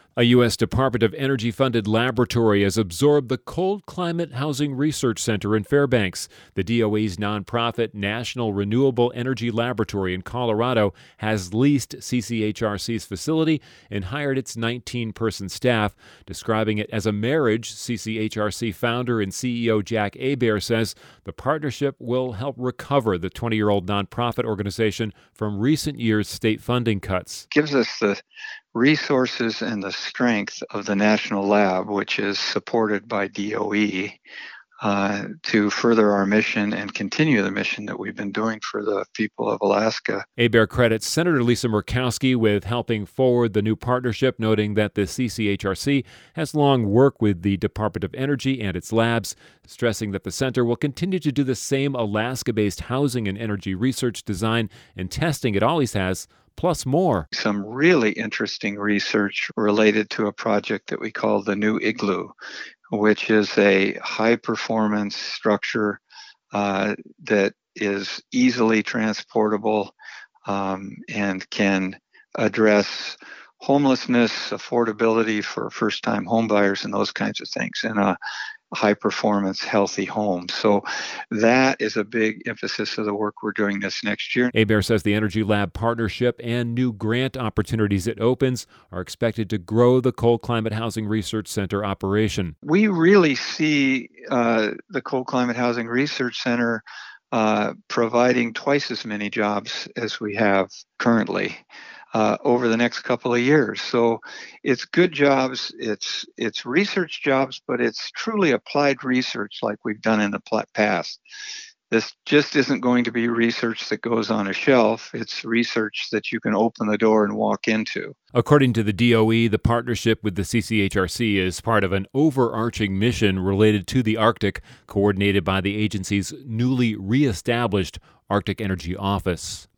A U.S. Department of Energy-funded laboratory has absorbed the Cold Climate Housing Research Center in Fairbanks. The DOE's nonprofit National Renewable Energy Laboratory in Colorado has leased CCHRC's facility and hired its 19-person staff. Describing it as a marriage, CCHRC founder and CEO Jack Hebert says the partnership will help recover the 20-year-old nonprofit organization from recent years' state funding cuts. Gives us the resources and the strength of the national lab, which is supported by DOE, to further our mission and continue the mission that we've been doing for the people of Alaska. Hebert credits Senator Lisa Murkowski with helping forward the new partnership, noting that the CCHRC has long worked with the Department of Energy and its labs, stressing that the center will continue to do the same Alaska-based housing and energy research, design, and testing it always has, plus more. Some really interesting research related to a project that we call the New Igloo, which is a high-performance structure that is easily transportable and can address homelessness, affordability for first-time homebuyers, and those kinds of things in a high-performance, healthy home. So that is a big emphasis of the work we're doing this next year. Hebert says the Energy Lab partnership and new grant opportunities it opens are expected to grow the Cold Climate Housing Research Center operation. We really see the Cold Climate Housing Research Center providing twice as many jobs as we have currently over the next couple of years. So it's good jobs, it's research jobs, but it's truly applied research like we've done in the past. This just isn't going to be research that goes on a shelf. It's research that you can open the door and walk into. According to the DOE, the partnership with the CCHRC is part of an overarching mission related to the Arctic, coordinated by the agency's newly reestablished Arctic Energy Office.